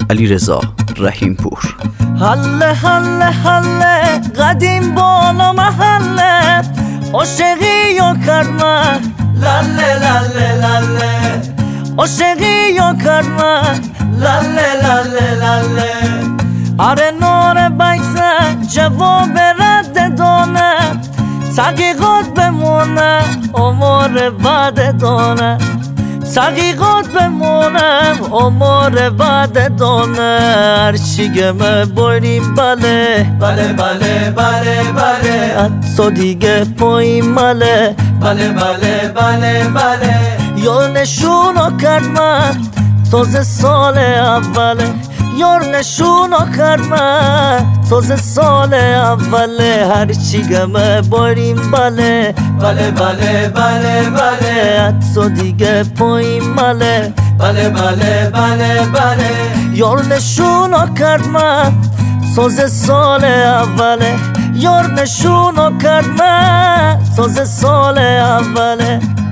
علیرضا رحیمپور. حله حله حله قدیم بالا محله عاشقی و کرمه لاله لاله لاله عاشقی و کرمه لاله لاله لاله آره نور بکسه جواب رد دانه تحقیقات بمونه عمر بعد دانه تحقیقات بمونم عمر بعد دانه هرچی گمه بریم بله بله بله بله بله حتی دیگه پایین مله بله بله بله بله یار نشونو کرد من تازه سال اوله یار نشونو کرد من تازه سال اوله هرچی گمه بریم بله بله بله بله بله حتی دیگه پایین مله بله بله بله بله یار نشونو کرد من تازه سال اوله یار نشونو کرد من تازه سال اوله